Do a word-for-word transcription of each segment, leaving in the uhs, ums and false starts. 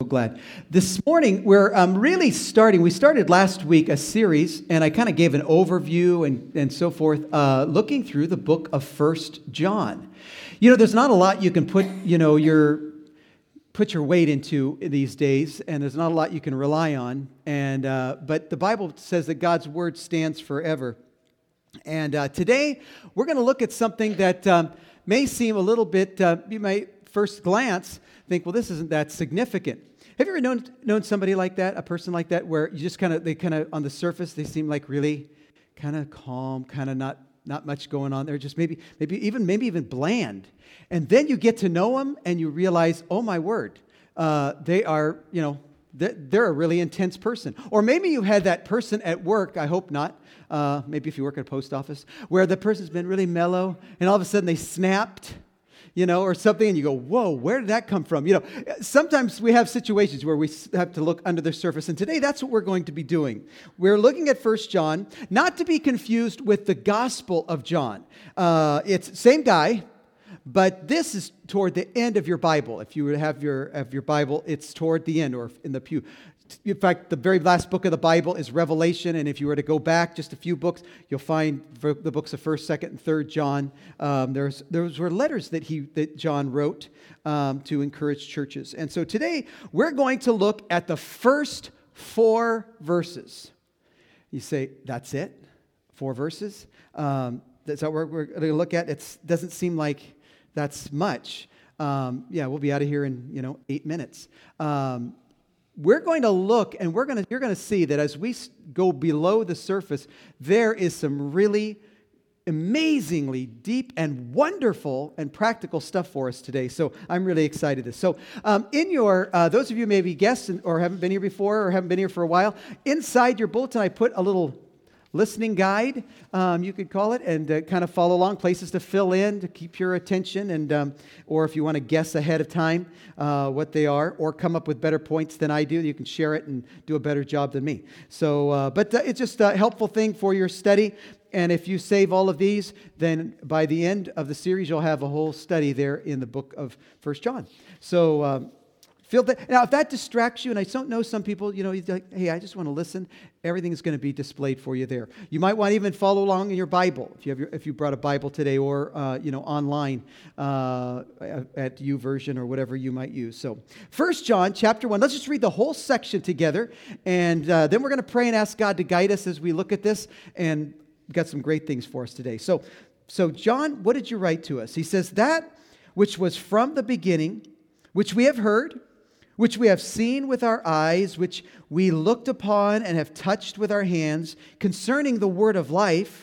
glad. This morning, we're um, really starting, we started last week a series, and I kind of gave an overview and, and so forth, uh, looking through the book of First John. You know, there's not a lot you can put, you know, your put your weight into these days, and there's not a lot you can rely on, and uh, but the Bible says that God's Word stands forever. And uh, today, we're going to look at something that um, may seem a little bit, uh, you might first glance think, well, this isn't that significant. Have you ever known known somebody like that, a person like that, where you just kind of, they kind of, on the surface, they seem like really kind of calm, kind of not not much going on there, just maybe, maybe even, maybe even bland. And then you get to know them and you realize, oh my word, uh, they are, you know, they're a really intense person. Or maybe you had that person at work, I hope not, uh, maybe if you work at a post office, where the person's been really mellow and all of a sudden they snapped, you know, or something, and you go, whoa, where did that come from? You know, sometimes we have situations where we have to look under the surface, and today that's what we're going to be doing. We're looking at First John, not to be confused with the Gospel of John. Uh, it's same guy, but this is toward the end of your Bible. If you were to have your, have your Bible, it's toward the end, or in the pew. In fact, the very last book of the Bible is Revelation, and if you were to go back just a few books, you'll find the books of First, Second, and Third John. Um, there's those were letters that he that John wrote um, to encourage churches. And so today we're going to look at the first four verses. You say, that's it? Four verses? Um, that's what we're, we're going to look at. It doesn't seem like that's much. Um, yeah, we'll be out of here in you know eight minutes. Um, We're going to look, and we're going to, you're going to see that as we go below the surface, there is some really amazingly deep and wonderful and practical stuff for us today. So I'm really excited. So um, in your, uh, those of you maybe guests or haven't been here before or haven't been here for a while, inside your bulletin I put a little listening guide, um, you could call it, and uh, kind of follow along, places to fill in, to keep your attention, and um, or if you want to guess ahead of time uh, what they are, or come up with better points than I do, you can share it and do a better job than me. So, uh, but uh, it's just a helpful thing for your study, and if you save all of these, then by the end of the series, you'll have a whole study there in the book of First John. So, um, Feel that, now, if that distracts you, and I don't know some people, you know, you're like, hey, I just want to listen, everything is going to be displayed for you there. You might want to even follow along in your Bible, if you have your, if you brought a Bible today, or, uh, you know, online uh, at YouVersion or whatever you might use. So, First John chapter one, let's just read the whole section together, and uh, then we're going to pray and ask God to guide us as we look at this, and we've got some great things for us today. So, so John, what did you write to us? He says, that which was from the beginning, which we have heard, which we have seen with our eyes, which we looked upon and have touched with our hands, concerning the word of life.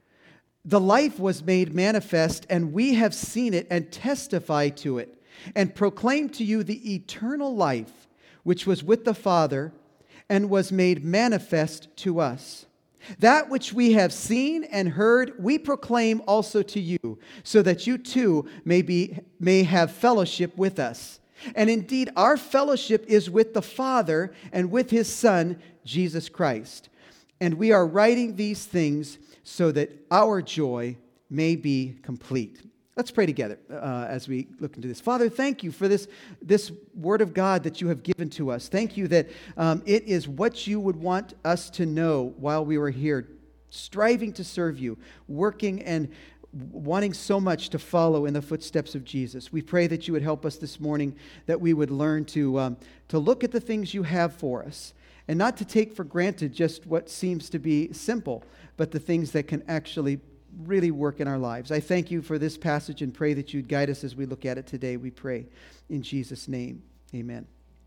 The life was made manifest, and we have seen it and testify to it, and proclaim to you the eternal life, which was with the Father, and was made manifest to us. That which we have seen and heard, we proclaim also to you, so that you too may be may have fellowship with us. And indeed, our fellowship is with the Father and with His Son, Jesus Christ. And we are writing these things so that our joy may be complete. Let's pray together uh, as we look into this. Father, thank you for this, this Word of God that you have given to us. Thank you that um, it is what you would want us to know while we were here, striving to serve you, working and wanting so much to follow in the footsteps of Jesus. We pray that you would help us this morning, that we would learn to um, to look at the things you have for us, and not to take for granted just what seems to be simple, but the things that can actually really work in our lives. I thank you for this passage and pray that you'd guide us as we look at it today. We pray in Jesus' name. Amen.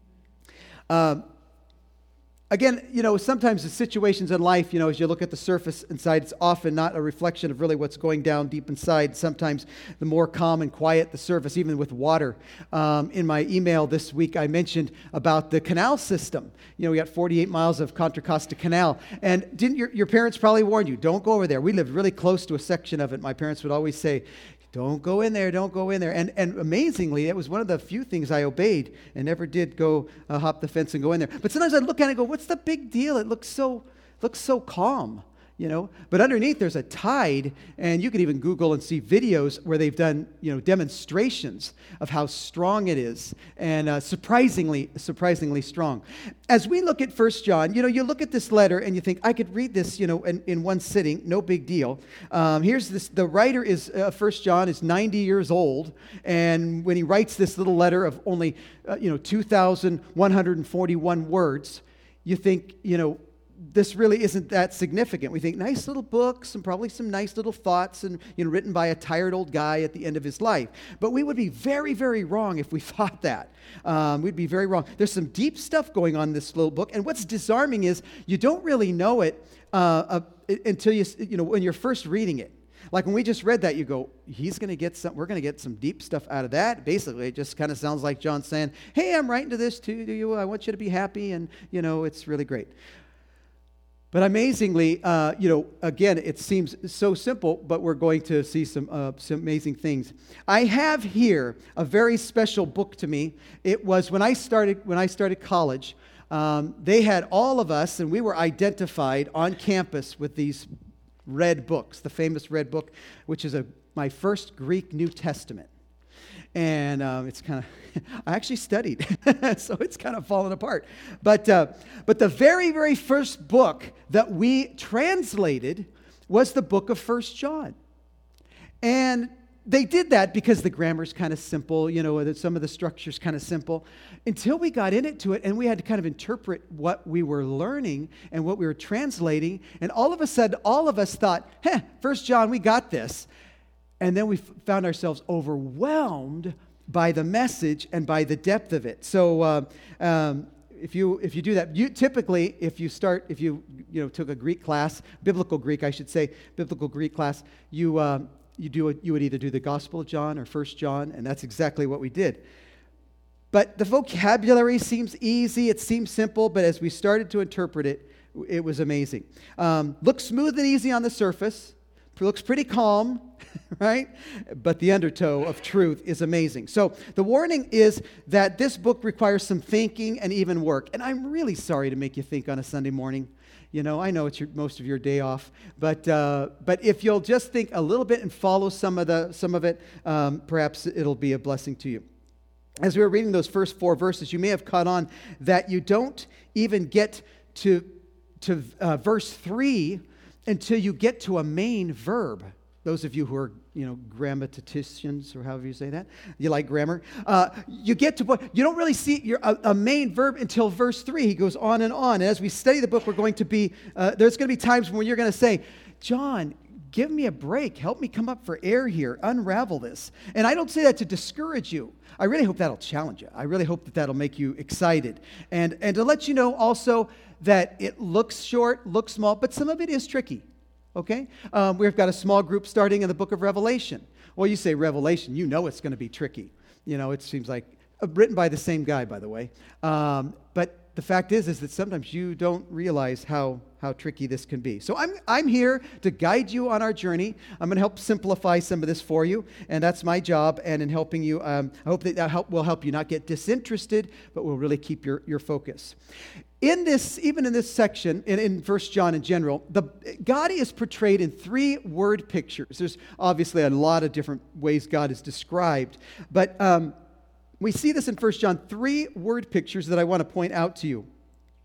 Um, Again, you know, sometimes the situations in life, you know, as you look at the surface inside, it's often not a reflection of really what's going down deep inside. Sometimes the more calm and quiet the surface, even with water. Um, in my email this week, I mentioned about the canal system. You know, we got forty-eight miles of Contra Costa Canal. And didn't your, your parents probably warn you, don't go over there. We lived really close to a section of it. My parents would always say, don't go in there, don't go in there. And and amazingly, it was one of the few things I obeyed and never did go uh, hop the fence and go in there. But sometimes I'd look at it and go, what's the big deal? It looks so looks so calm. you know, but underneath there's a tide, and you can even Google and see videos where they've done, you know, demonstrations of how strong it is, and uh, surprisingly, surprisingly strong. As we look at First John, you know, you look at this letter and you think, I could read this, you know, in, in one sitting, no big deal. Um, here's this, the writer is, uh, First John is ninety years old, and when he writes this little letter of only, uh, you know, two thousand one hundred forty-one words, you think, you know, this really isn't that significant. We think nice little books and probably some nice little thoughts and, you know, written by a tired old guy at the end of his life. But we would be very, very wrong if we thought that. Um, we'd be very wrong. There's some deep stuff going on in this little book. And what's disarming is you don't really know it uh, uh, until you, you know, when you're first reading it. Like when we just read that, you go, he's going to get some, we're going to get some deep stuff out of that. Basically, it just kind of sounds like John saying, hey, I'm writing to this too, to you. I want you to be happy. And, you know, it's really great. But amazingly, uh, you know, again, it seems so simple, but we're going to see some, uh, some amazing things. I have here a very special book to me. It was when I started when I started college. Um, they had all of us, and we were identified on campus with these red books, the famous red book, which is a my first Greek New Testament. And um, it's kind of, I actually studied, so it's kind of fallen apart. But uh, but the very, very first book that we translated was the book of First John. And they did that because the grammar's kind of simple, you know, some of the structure's kind of simple, until we got into it and we had to kind of interpret what we were learning and what we were translating. And all of a sudden, all of us thought, huh, First John, we got this. And then we found ourselves overwhelmed by the message and by the depth of it. So uh, um, if you if you do that, you typically if you start if you you know took a Greek class, biblical Greek, I should say, biblical Greek class, you uh, you do a, you would either do the Gospel of John or First John, and that's exactly what we did. But the vocabulary seems easy, it seems simple, but as we started to interpret it, it was amazing. Um, looks smooth and easy on the surface. Looks pretty calm, right? But the undertow of truth is amazing. So the warning is that this book requires some thinking and even work. And I'm really sorry to make you think on a Sunday morning. You know, I know it's your, most of your day off, but uh, but if you'll just think a little bit and follow some of the some of it, um, perhaps it'll be a blessing to you. As we were reading those first four verses, you may have caught on that you don't even get to to uh, verse three until you get to a main verb. Those of you who are, you know, grammaticians, or however you say that, you like grammar. Uh, you get to, you don't really see your, a, a main verb until verse three. He goes on and on. And as we study the book, we're going to be, uh, there's going to be times when you're going to say, John, give me a break. Help me come up for air here. Unravel this. And I don't say that to discourage you. I really hope that'll challenge you. I really hope that that'll make you excited. And, and to let you know also that it looks short, looks small, but some of it is tricky. Okay? Um, we've got a small group starting in the book of Revelation. Well, you say Revelation, you know it's going to be tricky. You know, it seems like, uh, written by the same guy, by the way. Um, but the fact is, is that sometimes you don't realize how, how tricky this can be. So I'm, I'm here to guide you on our journey. I'm going to help simplify some of this for you, and that's my job. And in helping you, um, I hope that, that help, will help you not get disinterested, but will really keep your, your focus. In this, even in this section, in, in First John in general, the, God is portrayed in three word pictures. There's obviously a lot of different ways God is described, but um, we see this in First John, three word pictures that I want to point out to you.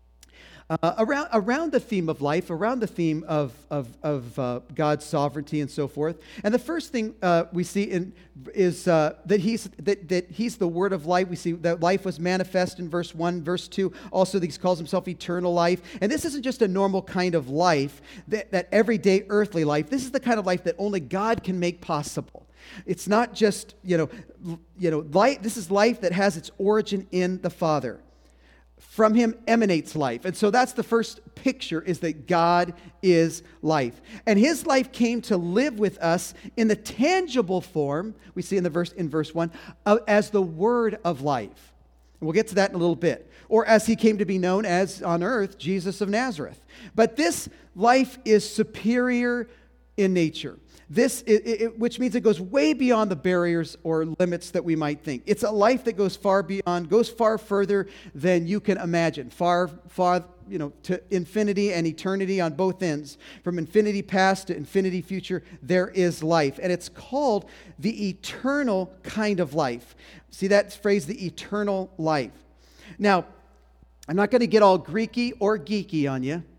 Uh, around, around the theme of life, around the theme of, of, of uh, God's sovereignty and so forth. And the first thing uh, we see in, is uh, that, he's, that, that he's the word of life. We see that life was manifest in verse one. Verse two, also he calls himself eternal life. And this isn't just a normal kind of life, that, that everyday earthly life. This is the kind of life that only God can make possible. It's not just, you know, you know, life, this is life that has its origin in the Father. From him emanates life. And so that's the first picture, is that God is life. And his life came to live with us in the tangible form, we see in the verse in verse one, uh, as the word of life. And we'll get to that in a little bit. Or as he came to be known as on earth, Jesus of Nazareth. But this life is superior in nature. This, it, it, which means it goes way beyond the barriers or limits that we might think. It's a life that goes far beyond, goes far further than you can imagine, far, far, you know, to infinity and eternity on both ends. From infinity past to infinity future, there is life. And it's called the eternal kind of life. See that phrase, the eternal life. Now, I'm not going to get all Greeky or geeky on you,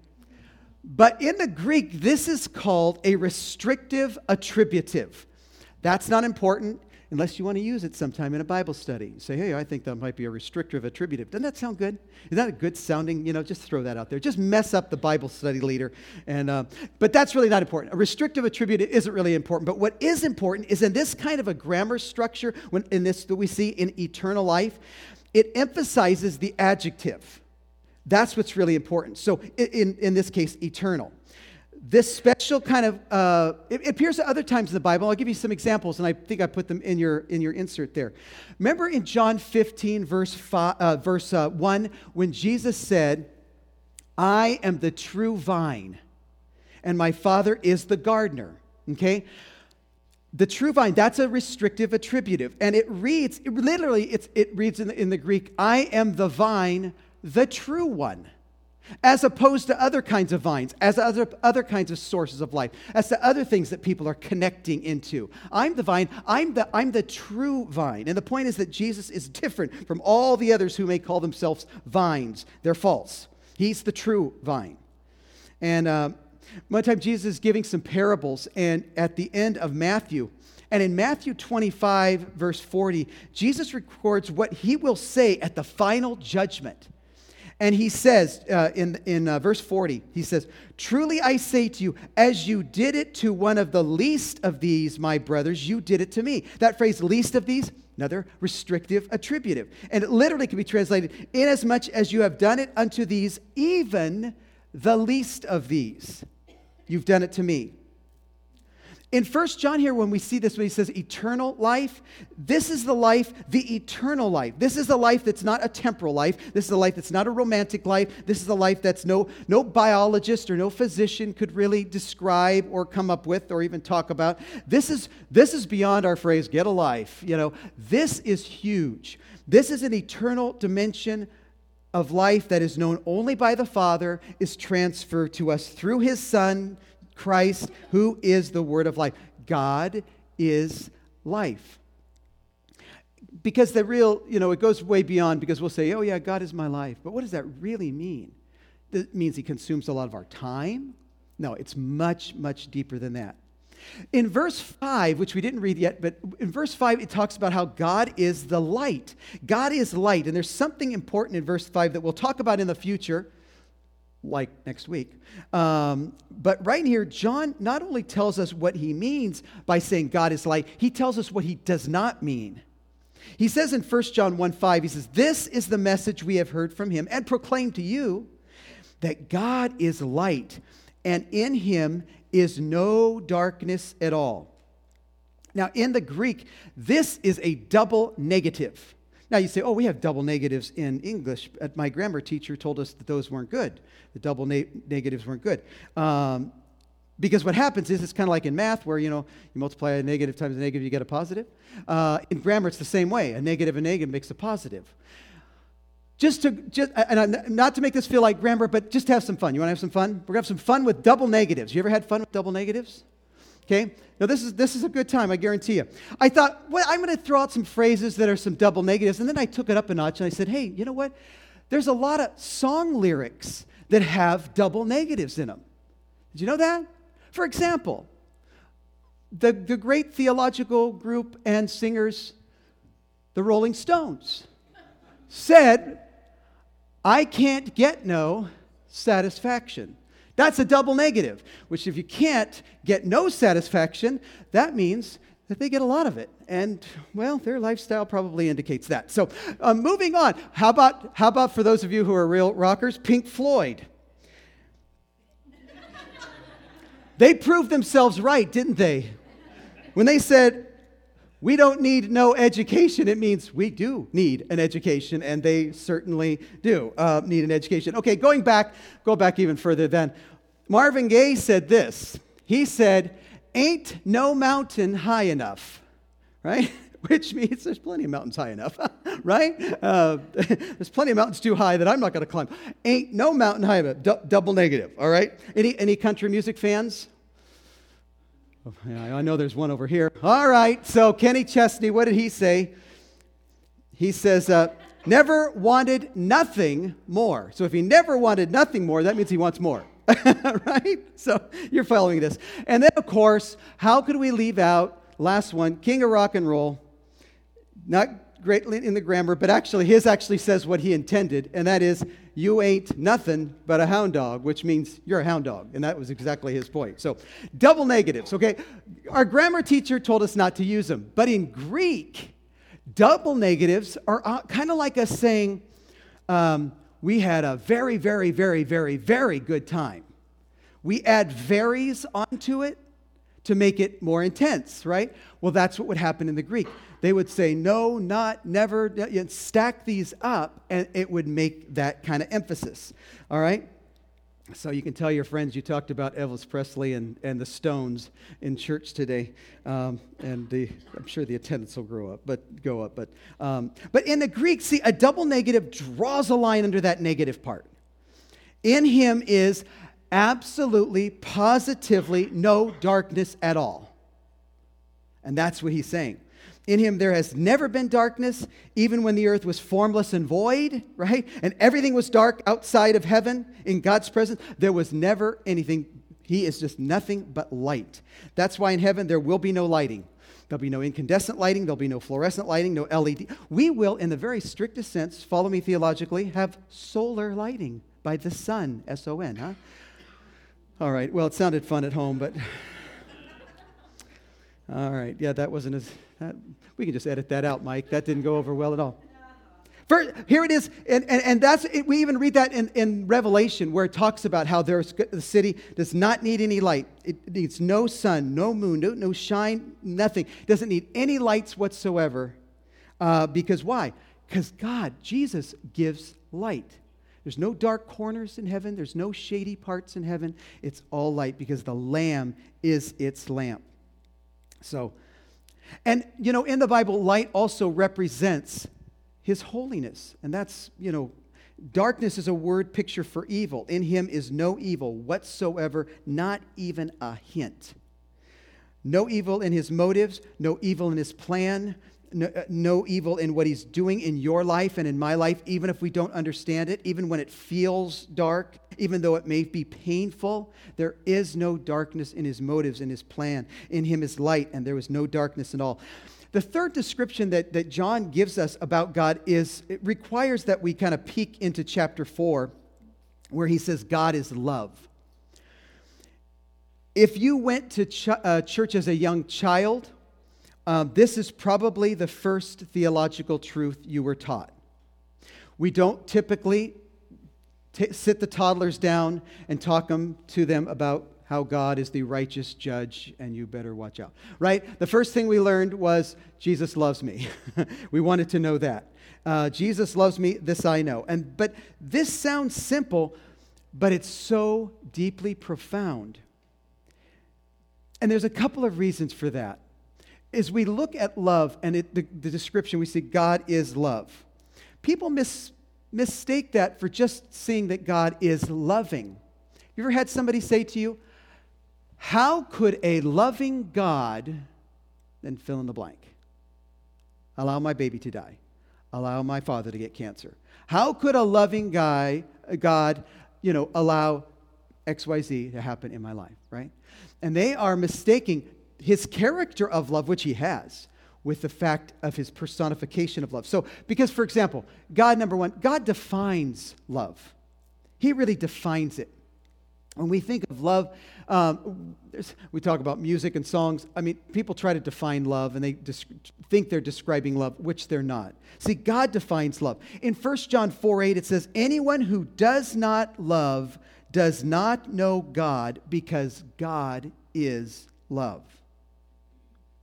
but in the Greek, this is called a restrictive attributive. That's not important unless you want to use it sometime in a Bible study. Say, hey, I think that might be a restrictive attributive. Doesn't that sound good? Is that a good sounding, you know, just throw that out there. Just mess up the Bible study leader. And uh, But that's really not important. A restrictive attributive isn't really important. But what is important is in this kind of a grammar structure, when in this that we see in eternal life, it emphasizes the adjective. That's what's really important. So in, in this case, eternal. This special kind of, uh, it, it appears at other times in the Bible. I'll give you some examples, and I think I put them in your in your insert there. Remember in John fifteen, verse, five, uh, verse uh, one, when Jesus said, I am the true vine, and my Father is the gardener. Okay? The true vine, that's a restrictive attributive. And it reads, it, literally, it's, it reads in the, in the Greek, I am the vine, the true one, as opposed to other kinds of vines, as other, other kinds of sources of life, as to other things that people are connecting into. I'm the vine, I'm the, I'm the true vine. And the point is that Jesus is different from all the others who may call themselves vines. They're false. He's the true vine. And uh, one time Jesus is giving some parables, and at the end of Matthew, and in Matthew twenty-five, verse forty, Jesus records what he will say at the final judgment. And he says, uh, in, in uh, verse forty, he says, truly I say to you, as you did it to one of the least of these, my brothers, you did it to me. That phrase, least of these, another restrictive attributive. And it literally can be translated, inasmuch as you have done it unto these, even the least of these, you've done it to me. In First John here, when we see this, when he says eternal life, this is the life, the eternal life. This is the life that's not a temporal life. This is a life that's not a romantic life. This is a life that's no, no biologist or no physician could really describe or come up with or even talk about. This is, this is beyond our phrase, get a life. You know, this is huge. This is an eternal dimension of life that is known only by the Father, is transferred to us through his Son, Christ, who is the word of life. God is life. Because the real, you know, it goes way beyond, because we'll say, oh yeah, God is my life. But what does that really mean? It means he consumes a lot of our time? No, it's much, much deeper than that. In verse five, which we didn't read yet, but in verse five, it talks about how God is the light. God is light. And there's something important in verse five that we'll talk about in the future, like next week. Um, but right here, John not only tells us what he means by saying God is light, he tells us what he does not mean. He says in First John one five, he says, this is the message we have heard from him and proclaimed to you, that God is light, and in him is no darkness at all. Now, in the Greek, this is a double negative. Now, you say, oh, we have double negatives in English. My grammar teacher told us that those weren't good. The double na- negatives weren't good. Um, because what happens is, it's kind of like in math where, you know, you multiply a negative times a negative, you get a positive. Uh, in grammar, it's the same way. A negative and negative makes a positive. Just to, just, and not to make this feel like grammar, but just to have some fun. You want to have some fun? We're going to have some fun with double negatives. You ever had fun with double negatives? Okay? Now, this is this is a good time, I guarantee you. I thought, well, I'm going to throw out some phrases that are some double negatives, and then I took it up a notch, and I said, hey, you know what? There's a lot of song lyrics that have double negatives in them. Did you know that? For example, the, the great theological group and singers, the Rolling Stones, said, I can't get no satisfaction. That's a double negative, which if you can't get no satisfaction, that means that they get a lot of it. And, well, their lifestyle probably indicates that. So, uh, moving on. How about, how about for those of you who are real rockers, Pink Floyd? They proved themselves right, didn't they? When they said, we don't need no education, it means we do need an education, and they certainly do uh, need an education. Okay, going back, go back even further then. Marvin Gaye said this. He said, ain't no mountain high enough, right? Which means there's plenty of mountains high enough, right? Uh, there's plenty of mountains too high that I'm not going to climb. Ain't no mountain high enough. D- double negative, all right? Any, any country music fans? Oh, yeah, I know there's one over here. All right, so Kenny Chesney, what did he say? He says, uh, never wanted nothing more. So if he never wanted nothing more, that means he wants more, right? So you're following this. And then, of course, how could we leave out, last one, King of Rock and Roll, not greatly in the grammar, but actually his actually says what he intended, and that is, you ain't nothing but a hound dog, which means you're a hound dog, and that was exactly his point. So double negatives, okay? Our grammar teacher told us not to use them, but in Greek, double negatives are uh, kind of like us saying, um, we had a very, very, very, very, very good time. We add very's onto it to make it more intense, right? Well, that's what would happen in the Greek. They would say no, not, never, stack these up, and it would make that kind of emphasis, all right? So you can tell your friends you talked about Elvis Presley and, and the Stones in church today, um, and the, I'm sure the attendance will grow up, but go up. But um, but in the Greek, see, a double negative draws a line under that negative part. In him is absolutely, positively no darkness at all. And that's what he's saying. In him there has never been darkness, even when the earth was formless and void, right? And everything was dark outside of heaven in God's presence. There was never anything. He is just nothing but light. That's why in heaven there will be no lighting. There'll be no incandescent lighting. There'll be no fluorescent lighting, no L E D. We will, in the very strictest sense, follow me theologically, have solar lighting by the sun, S O N, huh? All right, well, it sounded fun at home, but... All right, yeah, that wasn't as... That, we can just edit that out, Mike. That didn't go over well at all. First, here it is, and, and, and that's it, we even read that in, in Revelation, where it talks about how there's, the city does not need any light. It needs no sun, no moon, no, no shine, nothing. It doesn't need any lights whatsoever. Uh, because why? Because God, Jesus, gives light. There's no dark corners in heaven. There's no shady parts in heaven. It's all light because the Lamb is its lamp. So, and, you know, in the Bible, light also represents His holiness. And that's, you know, darkness is a word picture for evil. In Him is no evil whatsoever, not even a hint. No evil in His motives, no evil in His plan, no, uh, no evil in what He's doing in your life and in my life, even if we don't understand it, even when it feels dark, even though it may be painful. There is no darkness in His motives, in His plan. In Him is light, and there was no darkness at all. The third description that, that John gives us about God is, it requires that we kind of peek into chapter four, where he says God is love. If you went to ch- uh, church as a young child, um, this is probably the first theological truth you were taught. We don't typically t- sit the toddlers down and talk them, to them about how God is the righteous judge and you better watch out, right? The first thing we learned was Jesus loves me. We wanted to know that. Uh, Jesus loves me, this I know. And but this sounds simple, but it's so deeply profound. And there's a couple of reasons for that. As we look at love and it, the, the description, we see God is love. People mis, mistake that for just seeing that God is loving. You ever had somebody say to you, how could a loving God, then fill in the blank, allow my baby to die, allow my father to get cancer? How could a loving guy, a God, you know, allow X Y Z to happen in my life, right? And they are mistaking His character of love, which He has, with the fact of His personification of love. So, because, for example, God, number one, God defines love. He really defines it. When we think of love, um, we talk about music and songs. I mean, people try to define love, and they dis- think they're describing love, which they're not. See, God defines love. In First John four eight, it says, anyone who does not love does not know God, because God is love.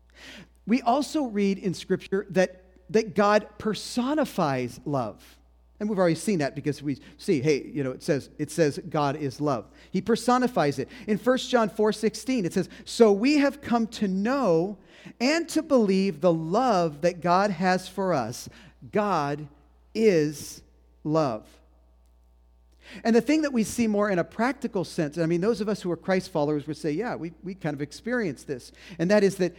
We also read in Scripture that, that God personifies love. And we've already seen that because we see, hey, you know, it says it says God is love. He personifies it. In First John four sixteen, it says, "So we have come to know and to believe the love that God has for us. God is love." And the thing that we see more in a practical sense, I mean, those of us who are Christ followers would say, yeah, we, we kind of experience this. And that is that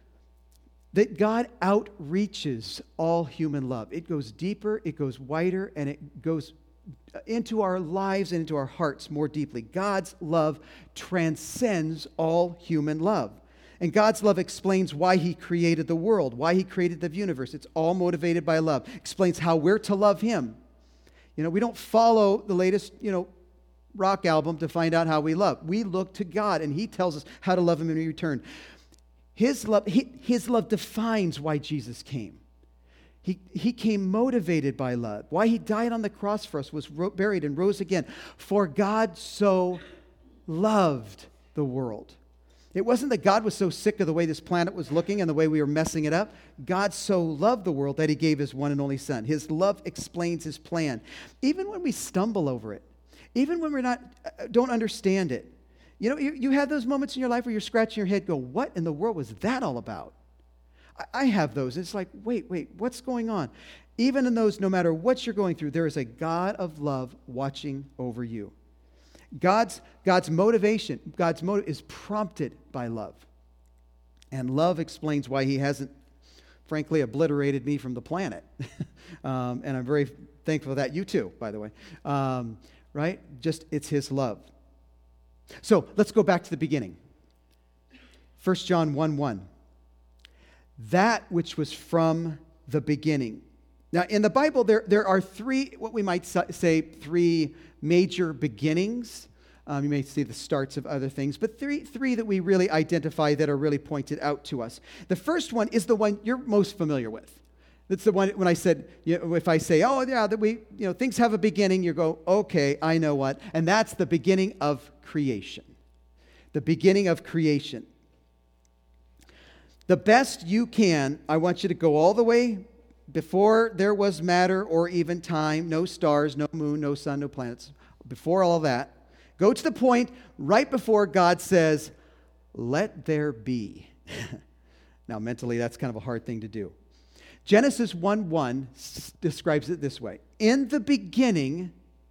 that God outreaches all human love. It goes deeper, it goes wider, and it goes into our lives and into our hearts more deeply. God's love transcends all human love. And God's love explains why he created the world, why he created the universe. It's all motivated by love. Explains how we're to love him. You know, we don't follow the latest, you know, rock album to find out how we love. We look to God, and he tells us how to love him in return. His love, he, his love defines why Jesus came. He, he came motivated by love. Why he died on the cross for us, was ro- buried and rose again. For God so loved the world. It wasn't that God was so sick of the way this planet was looking and the way we were messing it up. God so loved the world that he gave his one and only son. His love explains his plan. Even when we stumble over it, even when we're not, don't understand it. You know, you, you have those moments in your life where you're scratching your head, go, what in the world was that all about? I, I have those. It's like, wait, wait, what's going on? Even in those, no matter what you're going through, there is a God of love watching over you. God's, God's motivation, God's motive is prompted by love. And love explains why he hasn't, frankly, obliterated me from the planet. um, and I'm very thankful for that. You too, by the way. Um, right? Just, it's his love. So let's go back to the beginning. First John one one. That which was from the beginning. Now, in the Bible, there, there are three, what we might say, three major beginnings. Um, you may see the starts of other things, but three, three that we really identify that are really pointed out to us. The first one is the one you're most familiar with. That's the one when I said, you know, if I say, oh, yeah, that we, you know, things have a beginning, you go, okay, I know what. And that's the beginning of creation. The beginning of creation. The best you can, I want you to go all the way before there was matter or even time, no stars, no moon, no sun, no planets. Before all that, go to the point right before God says, let there be. Now, mentally, that's kind of a hard thing to do. Genesis one one s- describes it this way. In the beginning,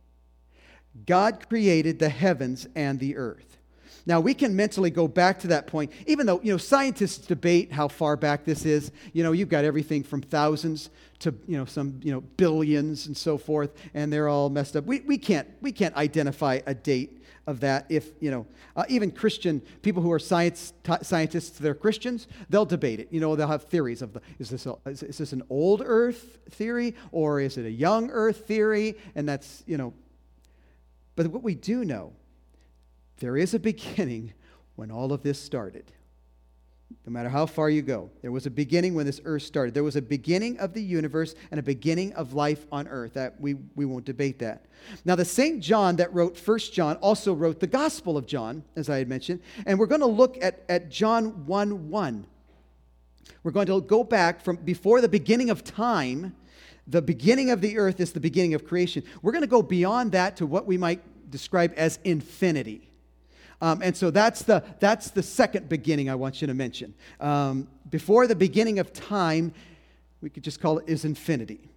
God created the heavens and the earth. Now, we can mentally go back to that point, even though, you know, scientists debate how far back this is. You know, you've got everything from thousands to, you know, some, you know, billions and so forth, and they're all messed up. We, we can't, we can't identify a date of that. If, you know, uh, even Christian people who are science t- scientists, they're Christians, they'll debate it. You know, they'll have theories of the, is this, a, is, is this an old earth theory, or is it a young earth theory? And that's, you know, but what we do know, there is a beginning when all of this started. No matter how far you go, there was a beginning when this earth started. There was a beginning of the universe and a beginning of life on earth. That we, we won't debate that. Now, the Saint John that wrote First John also wrote the Gospel of John, as I had mentioned. And we're going to look at, at John one one. We're going to go back from before the beginning of time. The beginning of the earth is the beginning of creation. We're going to go beyond that to what we might describe as infinity. Um, and so that's the that's the second beginning I want you to mention. Um, before the beginning of time, we could just call it is infinity.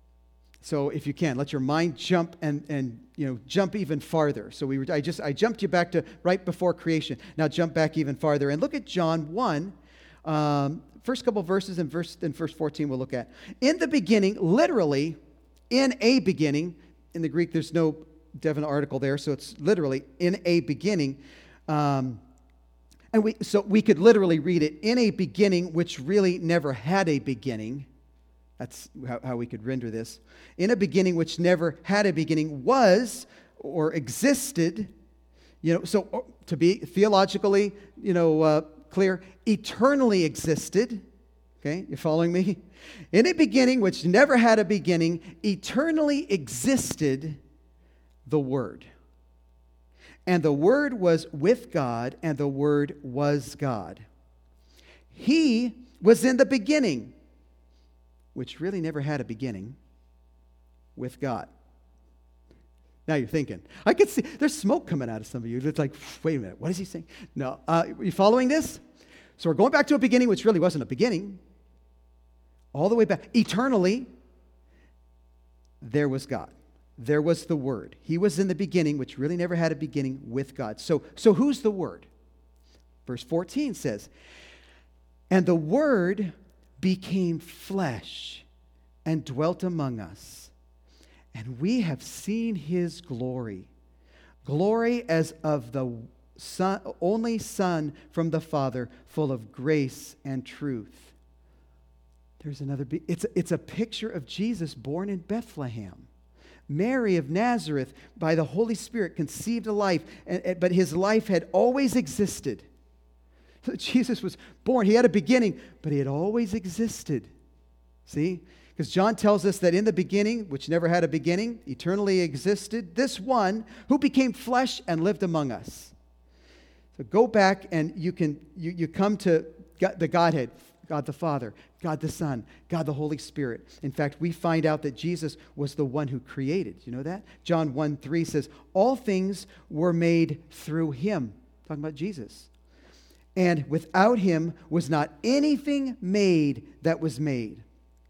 So if you can, let your mind jump and and you know jump even farther. So we were, I just I jumped you back to right before creation. Now jump back even farther and look at John one. Um, first couple verses in verse in verse fourteen we'll look at. In the beginning, literally, in a beginning. In the Greek, there's no definite article there, so it's literally in a beginning. Um, and we so we could literally read it in a beginning, which really never had a beginning. That's how, how we could render this. In a beginning which never had a beginning was or existed. You know, so to be theologically, you know, uh, clear, eternally existed. Okay, you following me? In a beginning which never had a beginning, eternally existed the Word. And the Word was with God, and the Word was God. He was in the beginning, which really never had a beginning. with God. Now you're thinking, I could see, there's smoke coming out of some of you. It's like, wait a minute, what is he saying? No, uh, are you following this? So we're going back to a beginning, which really wasn't a beginning. All the way back, eternally, there was God. There was the Word. He was in the beginning, which really never had a beginning, with God. So, so who's the Word? Verse fourteen says, and the Word became flesh and dwelt among us, and we have seen his glory, glory as of the son, only Son from the Father, full of grace and truth. There's another, it's, it's a picture of Jesus born in Bethlehem. Mary of Nazareth, by the Holy Spirit, conceived a life, and, and, but his life had always existed. So Jesus was born. He had a beginning, but he had always existed. See? Because John tells us that in the beginning, which never had a beginning, eternally existed, this one who became flesh and lived among us. So go back and you can you, you come to God, the Godhead, God the Father, God the Son, God the Holy Spirit. In fact, we find out that Jesus was the one who created. You know that? John one three says, all things were made through him. Talking about Jesus. And without him was not anything made that was made.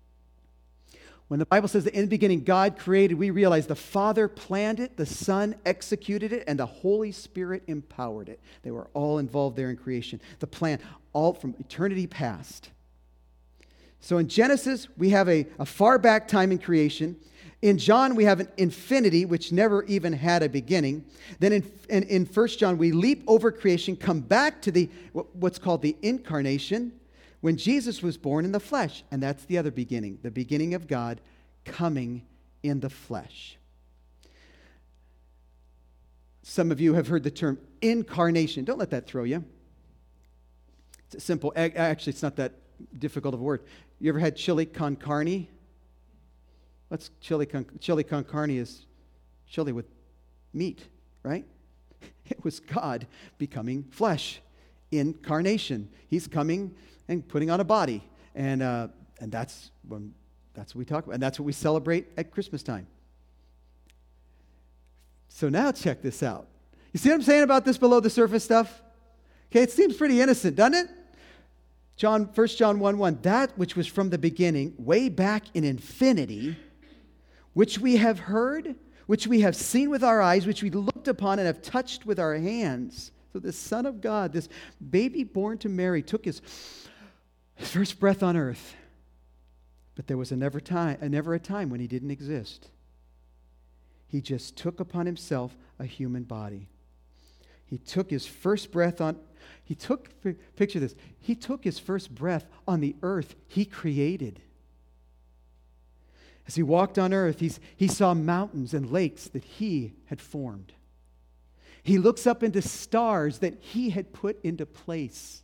When the Bible says that in the beginning God created, we realize the Father planned it, the Son executed it, and the Holy Spirit empowered it. They were all involved there in creation. The plan, all from eternity past. So in Genesis, we have a, a far back time in creation. In John, we have an infinity, which never even had a beginning. Then in, in, in First John, we leap over creation, come back to the what's called the incarnation, when Jesus was born in the flesh. And that's the other beginning, the beginning of God coming in the flesh. Some of you have heard the term incarnation. Don't let that throw you. It's simple. Actually, it's not that difficult of a word. You ever had chili con carne? What's chili con, chili con carne is chili with meat, right? It was God becoming flesh, incarnation. He's coming and putting on a body, and uh, and that's when that's what we talk about, and that's what we celebrate at Christmas time. So now check this out. You see what I'm saying about this below the surface stuff? Okay, it seems pretty innocent, doesn't it? John, First John one one, that which was from the beginning, way back in infinity, which we have heard, which we have seen with our eyes, which we looked upon and have touched with our hands. So the Son of God, this baby born to Mary, took his first breath on earth. But there was a never, time, a never a time when he didn't exist. He just took upon himself a human body. He took his first breath on, he took, picture this, he took his first breath on the earth he created. As he walked on earth, he's, he saw mountains and lakes that he had formed. He looks up into stars that he had put into place.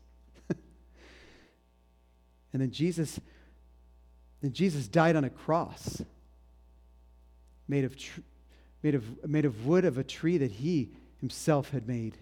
And then Jesus, then Jesus died on a cross, made of, tr- made of, made of wood of a tree that he himself had made.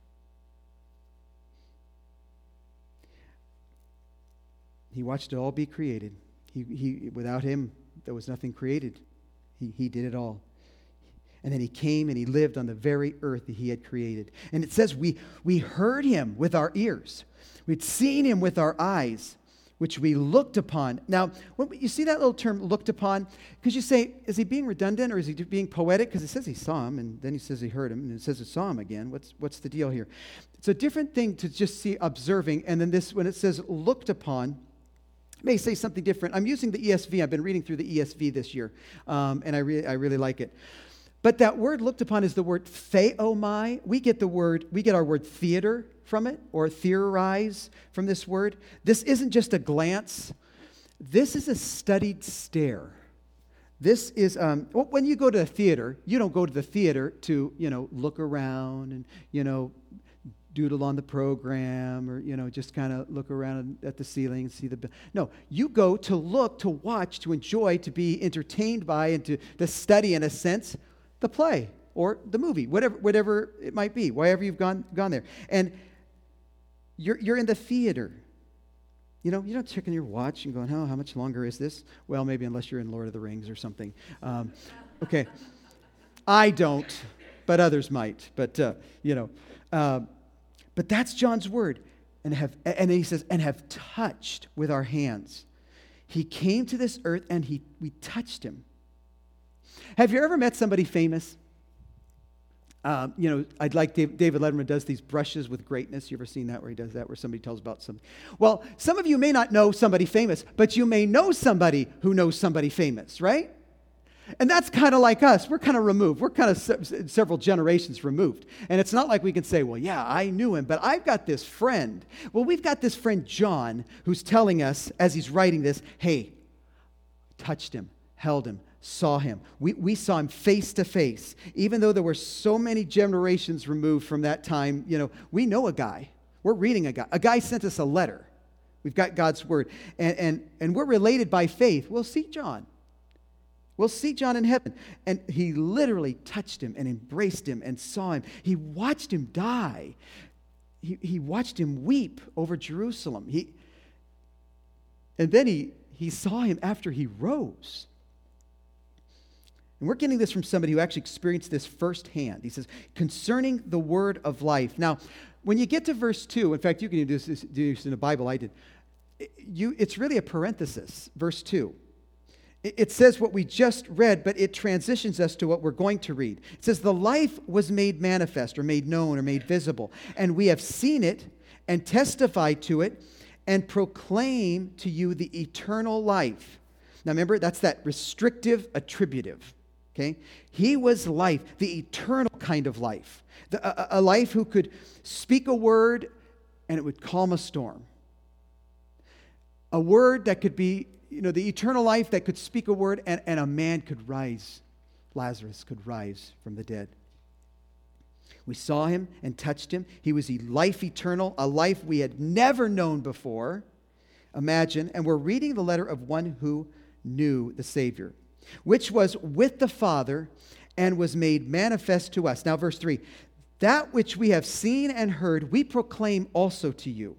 He watched it all be created. He, he, without him, there was nothing created. He, he did it all. And then he came and he lived on the very earth that he had created. And it says we, we heard him with our ears. We'd seen him with our eyes, which we looked upon. Now, when you see that little term, looked upon, because you say, is he being redundant or is he being poetic? Because it says he saw him, and then he says he heard him, and it says he saw him again. What's, what's the deal here? It's a different thing to just see observing, and then this, when it says looked upon, may say something different. I'm using the E S V. I've been reading through the E S V this year, um, and I, re- I really like it. But that word looked upon is the word theomai. We get the word, we get our word theater from it, or theorize from this word. This isn't just a glance. This is a studied stare. This is, um, when you go to a theater, you don't go to the theater to, you know, look around and, you know, doodle on the program, or, you know, just kind of look around at the ceiling and see the... No, you go to look, to watch, to enjoy, to be entertained by, and to, to study, in a sense, the play or the movie, whatever whatever it might be, wherever you've gone gone there. And you're you're in the theater. You know, you're not checking your watch and going, oh, how much longer is this? Well, maybe unless you're in Lord of the Rings or something. Um, okay. I don't, but others might. But, uh, you know, uh, but that's John's word. And have, and he says, and have touched with our hands. He came to this earth and he we touched him. Have you ever met somebody famous? Um, you know, I'd like Dave, David Letterman does these brushes with greatness. You ever seen that where he does that, where somebody tells about something? Well, some of you may not know somebody famous, but you may know somebody who knows somebody famous, right? And that's kind of like us. We're kind of removed. We're kind of se- several generations removed. And it's not like we can say, well, yeah, I knew him, but I've got this friend. Well, we've got this friend, John, who's telling us as he's writing this, hey, touched him, held him, saw him. We, we saw him face to face. Even though there were so many generations removed from that time, you know, we know a guy. We're reading a guy. A guy sent us a letter. We've got God's word. And, and, and we're related by faith. We'll see John. We'll see John in heaven. And he literally touched him and embraced him and saw him. He watched him die. He, he watched him weep over Jerusalem. He, and then he, he saw him after he rose. And we're getting this from somebody who actually experienced this firsthand. He says, concerning the word of life. Now, when you get to verse two, in fact, you can do this, do this in the Bible, I did. You, it's really a parenthesis, verse two. It says what we just read, but it transitions us to what we're going to read. It says, the life was made manifest or made known or made visible, and we have seen it and testified to it and proclaim to you the eternal life. Now remember, that's that restrictive attributive. Okay? He was life, the eternal kind of life. The, a, a life who could speak a word and it would calm a storm. A word that could be, you know, the eternal life that could speak a word and, and a man could rise. Lazarus could rise from the dead. We saw him and touched him. He was a life eternal, a life we had never known before. Imagine, and we're reading the letter of one who knew the Savior, which was with the Father and was made manifest to us. Now, verse three, that which we have seen and heard, we proclaim also to you.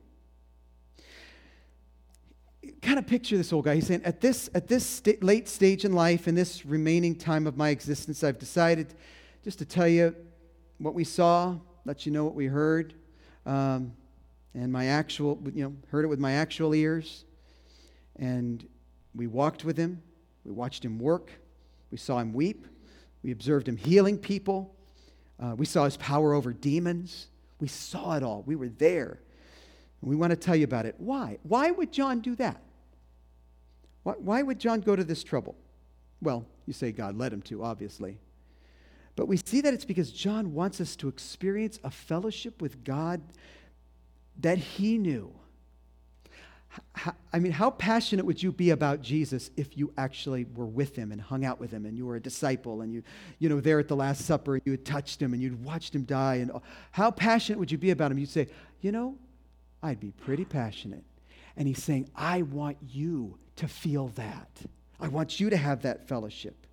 Kind of picture this old guy. He's saying, at this, at this st- late stage in life, in this remaining time of my existence, I've decided just to tell you what we saw, let you know what we heard, um, and my actual, you know, heard it with my actual ears, and we walked with him. We watched him work. We saw him weep. We observed him healing people. Uh, we saw his power over demons. We saw it all. We were there. And we want to tell you about it. Why? Why would John do that? Why, why would John go to this trouble? Well, you say God led him to, obviously. But we see that it's because John wants us to experience a fellowship with God that he knew. I mean, how passionate would you be about Jesus if you actually were with him and hung out with him and you were a disciple and you, you know, there at the Last Supper and you had touched him and you'd watched him die? And how passionate would you be about him? You'd say, you know, I'd be pretty passionate. And he's saying, I want you to feel that. I want you to have that fellowship.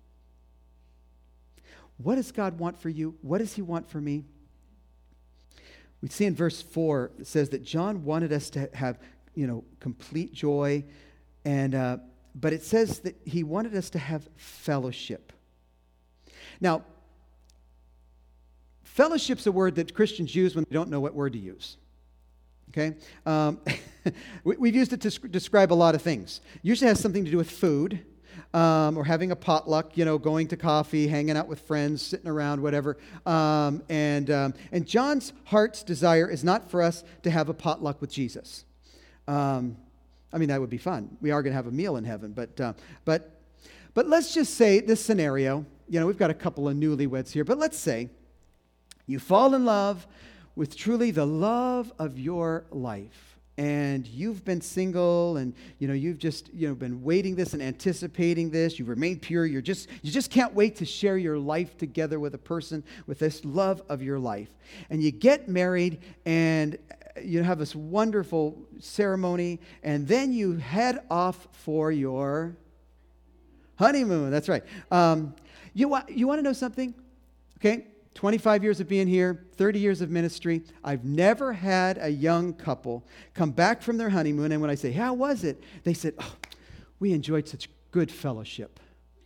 What does God want for you? What does he want for me? We see in verse four, it says that John wanted us to have, you know, complete joy. And uh, but it says that he wanted us to have fellowship. Now, fellowship's a word that Christians use when they don't know what word to use. Okay? Um, we, we've used it to sc- describe a lot of things. Usually has something to do with food, um, or having a potluck, you know, going to coffee, hanging out with friends, sitting around, whatever. Um, and, um, and John's heart's desire is not for us to have a potluck with Jesus. Um, I mean, that would be fun. We are going to have a meal in heaven. But, uh, but, but let's just say this scenario, you know, we've got a couple of newlyweds here, but let's say you fall in love with truly the love of your life. And you've been single and, you know, you've just, you know, been waiting this and anticipating this. You've remained pure. You're just, you just can't wait to share your life together with a person with this love of your life. And you get married and you have this wonderful ceremony and then you head off for your honeymoon. That's right. Um, you, wa- you want to know something? Okay? twenty-five years of being here, thirty years of ministry, I've never had a young couple come back from their honeymoon, and when I say, how was it? They said, oh, we enjoyed such good fellowship.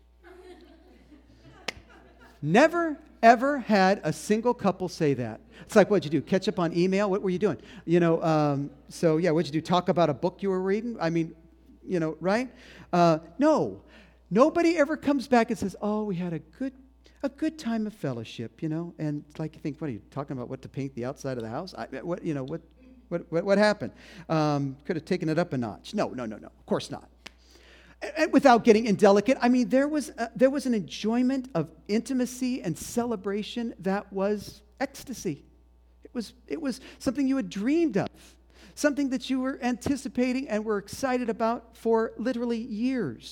Never, ever had a single couple say that. It's like, what'd you do? Catch up on email? What were you doing? You know, um, so yeah, what'd you do? Talk about a book you were reading? I mean, you know, right? Uh, no. Nobody ever comes back and says, oh, we had a good a good time of fellowship, you know? And it's like, you think, what are you talking about? What to paint the outside of the house? I, what, you know, what, what, what, what happened? Um, could have taken it up a notch. No, no, no, no. Of course not. And without getting indelicate, I mean, there was a, there was an enjoyment of intimacy and celebration that was ecstasy. It was it was something you had dreamed of, something that you were anticipating and were excited about for literally years.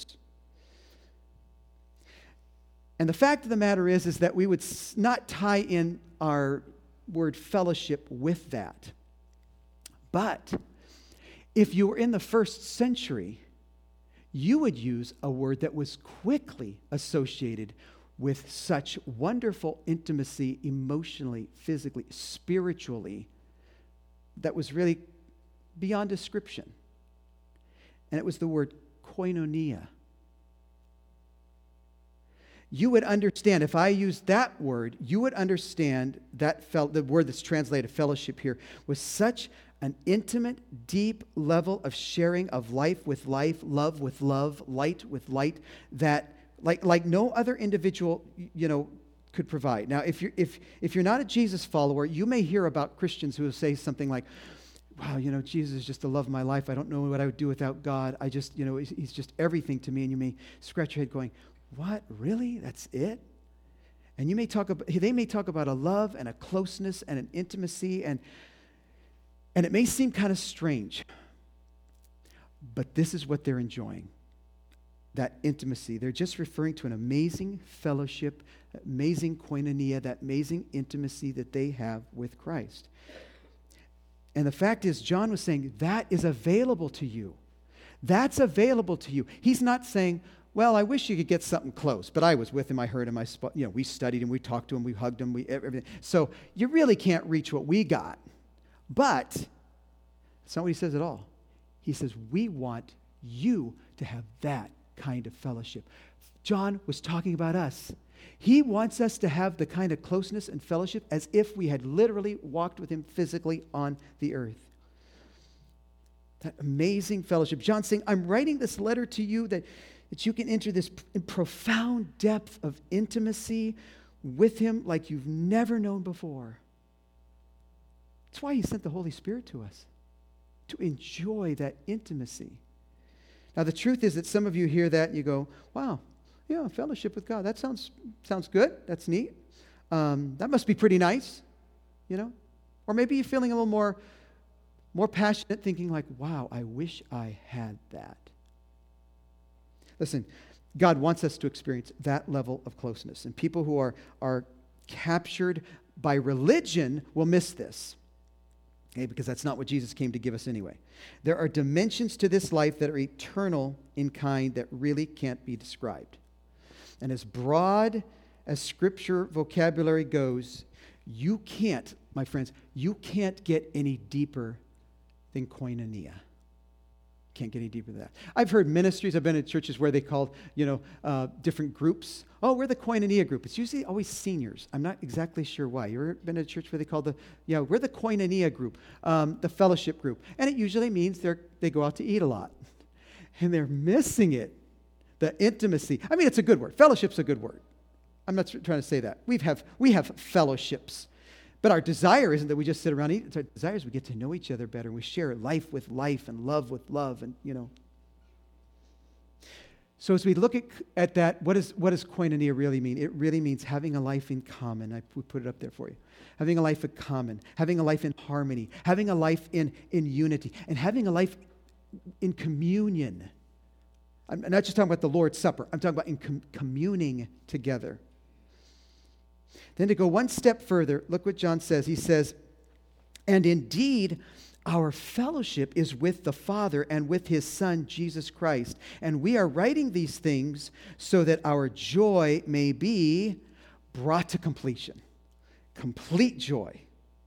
And the fact of the matter is, is that we would not tie in our word fellowship with that. But if you were in the first century, you would use a word that was quickly associated with such wonderful intimacy emotionally, physically, spiritually, that was really beyond description. And it was the word koinonia. You would understand, if I used that word, you would understand that fel- the word that's translated fellowship here was such an intimate, deep level of sharing of life with life, love with love, light with light, that like like no other individual, you know, could provide. Now, if you're if if you're not a Jesus follower, you may hear about Christians who will say something like, wow, you know, Jesus is just the love of my life. I don't know what I would do without God. I just, you know, he's, he's just everything to me. And you may scratch your head going, what, really? That's it? And you may talk about, they may talk about a love and a closeness and an intimacy, and and it may seem kind of strange, but this is what they're enjoying, that intimacy. They're just referring to an amazing fellowship, amazing koinonia, that amazing intimacy that they have with Christ. And the fact is, John was saying, that is available to you. That's available to you. He's not saying, well, I wish you could get something close, but I was with him, I heard him, I sp- you know, we studied him, we talked to him, we hugged him, we everything. So you really can't reach what we got. But that's not what he says at all. He says, we want you to have that kind of fellowship. John was talking about us. He wants us to have the kind of closeness and fellowship as if we had literally walked with him physically on the earth. That amazing fellowship. John's saying, I'm writing this letter to you that, that you can enter this profound depth of intimacy with him like you've never known before. That's why he sent the Holy Spirit to us, to enjoy that intimacy. Now, the truth is that some of you hear that and you go, wow, yeah, fellowship with God. That sounds sounds good. That's neat. Um, that must be pretty nice, you know? Or maybe you're feeling a little more, more passionate, thinking like, wow, I wish I had that. Listen, God wants us to experience that level of closeness. And people who are, are captured by religion will miss this. Okay, because that's not what Jesus came to give us anyway. There are dimensions to this life that are eternal in kind that really can't be described. And as broad as Scripture vocabulary goes, you can't, my friends, you can't get any deeper than koinonia. Can't get any deeper than that. I've heard ministries, I've been in churches where they called, you know, uh, different groups. Oh, we're the koinonia group. It's usually always seniors. I'm not exactly sure why. You ever been in a church where they called the, yeah, we're the koinonia group, um, the fellowship group. And it usually means they're they go out to eat a lot. And they're missing it. The intimacy. I mean, it's a good word. Fellowship's a good word. I'm not trying to say that. We've have, we have fellowships. But our desire isn't that we just sit around and eat. It's our desire is we get to know each other better. And we share life with life and love with love. And, you know. So as we look at, at that, what, is, what does koinonia really mean? It really means having a life in common. I we put it up there for you. Having a life in common. Having a life in harmony. Having a life in, in unity. And having a life in communion. I'm not just talking about the Lord's Supper. I'm talking about in com- communing together. Then to go one step further, look what John says. He says, and indeed, our fellowship is with the Father and with his Son, Jesus Christ. And we are writing these things so that our joy may be brought to completion. complete joy.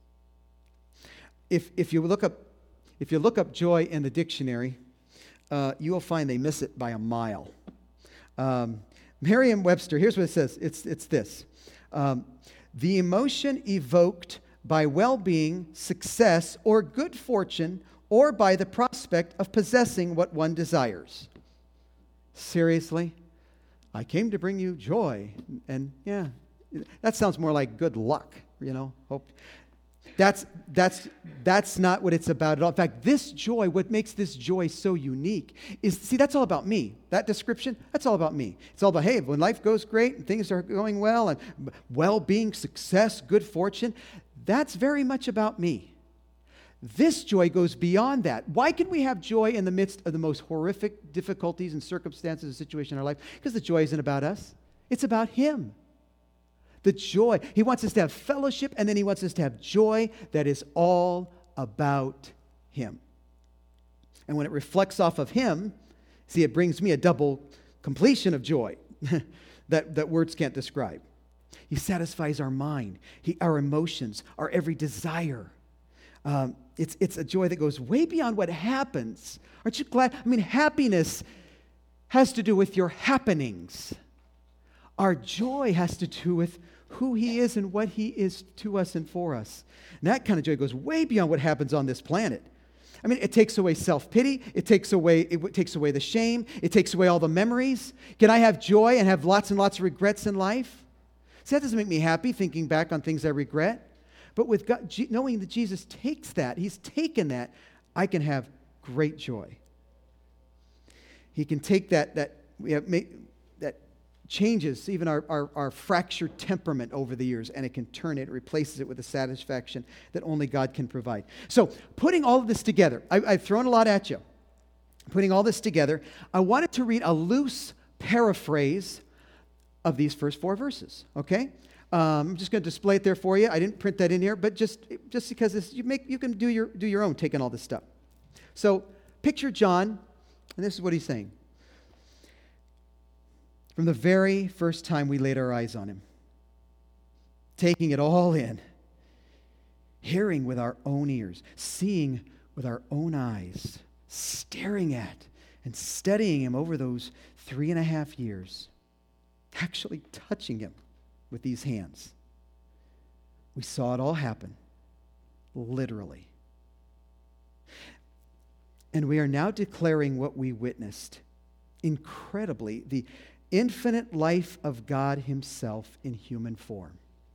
If, if you look up if you look up joy in the dictionary, uh, you will find they miss it by a mile. Um, Merriam-Webster, here's what it says. It's, it's this. Um, the emotion evoked by well-being, success, or good fortune, or by the prospect of possessing what one desires. Seriously? I came to bring you joy. And yeah, that sounds more like good luck, you know. Hope. That's, that's, that's not what it's about at all. In fact, this joy, what makes this joy so unique is, see, that's all about me. That description, that's all about me. It's all about, hey, when life goes great and things are going well and well-being, success, good fortune, that's very much about me. This joy goes beyond that. Why can we have joy in the midst of the most horrific difficulties and circumstances and situations in our life? Because the joy isn't about us. It's about Him. The joy. He wants us to have fellowship, and then He wants us to have joy that is all about Him. And when it reflects off of Him, see, it brings me a double completion of joy that, that words can't describe. He satisfies our mind, he, our emotions, our every desire. Um, it's, it's a joy that goes way beyond what happens. Aren't you glad? I mean, happiness has to do with your happenings. Our joy has to do with who He is and what He is to us and for us. And that kind of joy goes way beyond what happens on this planet. I mean, it takes away self-pity. It takes away, it takes away the shame. It takes away all the memories. Can I have joy and have lots and lots of regrets in life? See, that doesn't make me happy, thinking back on things I regret. But with God, knowing that Jesus takes that, He's taken that, I can have great joy. He can take that, that we have made, that changes even our, our, our fractured temperament over the years, and it can turn it, replaces it with a satisfaction that only God can provide. So, putting all of this together, I, I've thrown a lot at you. Putting all this together, I wanted to read a loose paraphrase of these first four verses, okay? Um, I'm just going to display it there for you. I didn't print that in here, but just, just because this, you, make, you can do your, do your own taking all this stuff. So, picture John, and this is what he's saying. From the very first time we laid our eyes on Him, taking it all in, hearing with our own ears, seeing with our own eyes, staring at and studying Him over those three and a half years, actually touching Him with these hands. We saw it all happen, literally. And we are now declaring what we witnessed. Incredibly, the infinite life of God Himself in human form.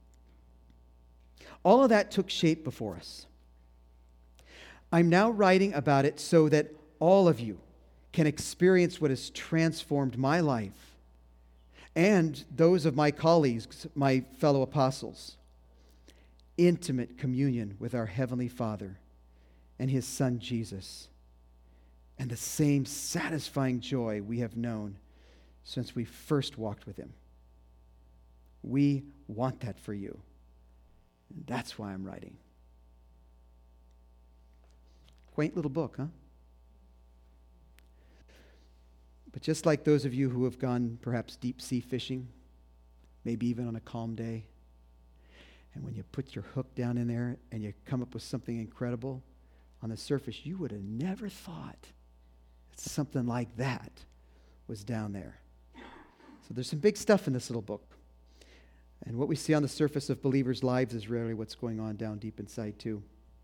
All of that took shape before us. I'm now writing about it so that all of you can experience what has transformed my life and those of my colleagues, my fellow apostles. Intimate communion with our Heavenly Father and His Son Jesus, and the same satisfying joy we have known since we first walked with Him. We want that for you. And that's why I'm writing. Quaint little book, huh? But just like those of you who have gone perhaps deep sea fishing, maybe even on a calm day, and when you put your hook down in there and you come up with something incredible on the surface, you would have never thought that something like that was down there. So there's some big stuff in this little book. And what we see on the surface of believers' lives is rarely what's going on down deep inside too.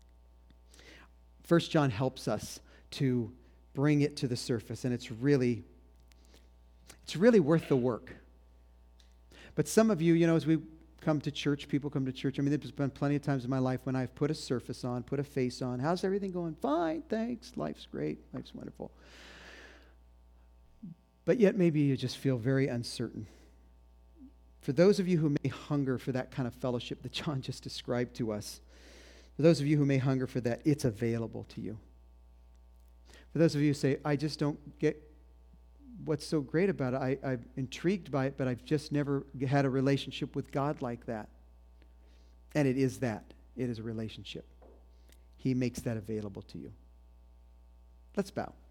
First John helps us to bring it to the surface, and it's really, it's really worth the work. But some of you, you know, as we come to church, people come to church, I mean, there's been plenty of times in my life when I've put a surface on, put a face on. How's everything going? Fine, thanks. Life's great. Life's wonderful. But yet maybe you just feel very uncertain. For those of you who may hunger for that kind of fellowship that John just described to us, for those of you who may hunger for that, it's available to you. For those of you who say, I just don't get what's so great about it, I, I'm intrigued by it, but I've just never had a relationship with God like that. And it is that. It is a relationship. He makes that available to you. Let's bow.